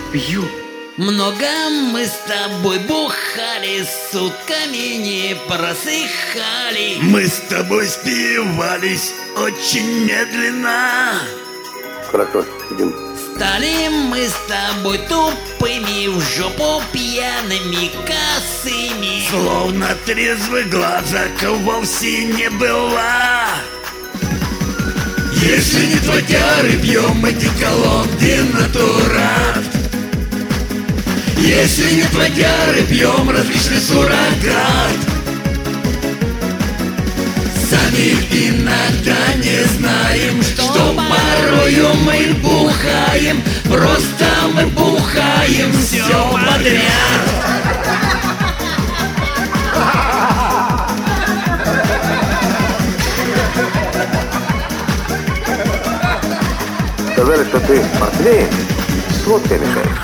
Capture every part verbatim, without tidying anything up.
пью. Много мы с тобой бухали, сутками не просыхали. Мы с тобой спивались очень медленно. Хорошо, сидим. Стали мы с тобой тупыми, в жопу пьяными, косыми. Словно трезвых глазок вовсе не было. Если не твотяры, пьем одеколон денатурат. Если не твотяры, пьем различный суррогат. Сами иногда не знаем, что, что порою мы бухаем. Просто мы бухаем все подряд. Сказали, что ты портвейн с водкой мешаешь.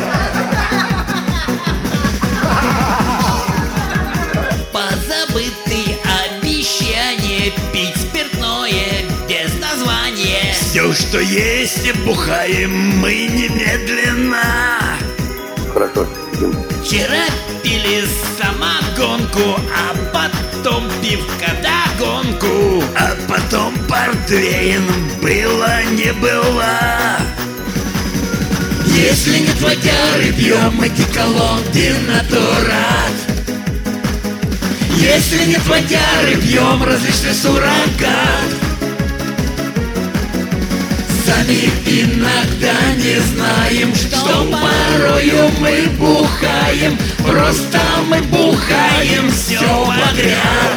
Позабыты обещания пить спиртное без названия. Все, что есть, бухаем мы немедленно. Хорошо, сидим. Вчера пили самогонку, а потом пивка догонку. А потом портвейн, было не было. Если не твотяры, пьем одеколон денатурат. Если не твотяры, пьем различный суррогат. Сами иногда не знаем, что, что порою мы бухаем. Просто мы бухаем все подряд.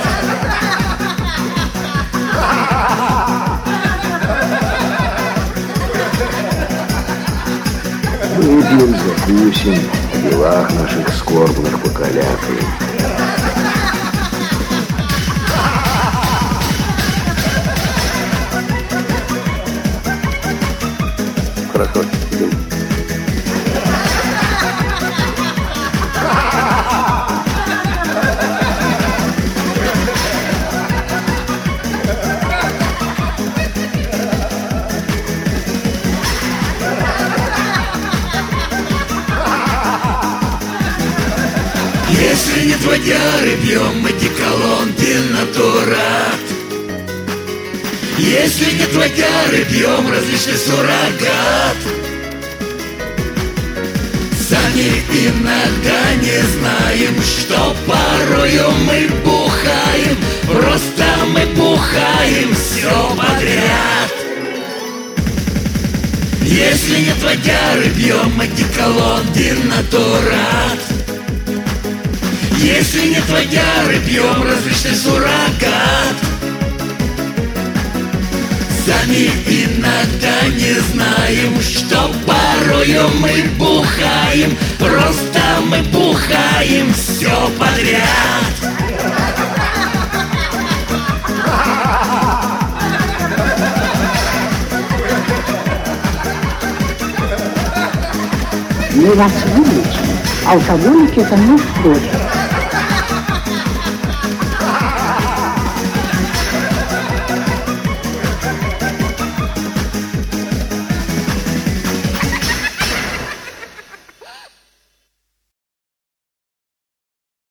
Выпьем, закусим, в делах наших скорбных покалякаем. Хорошо, сидим. Если не твотяры, пьем одеколон денатурат. Если не твотяры, пьем различный суррогат. Сами иногда не знаем, что порою мы бухаем. Просто мы бухаем все подряд. Если не твотяры, пьем одеколон денатурат. Если не твотяры, пьем различный суррогат. Сами иногда не знаем, что порою мы бухаем. Просто мы бухаем все подряд. Мы вас вылечим. Алкоголики — это не что.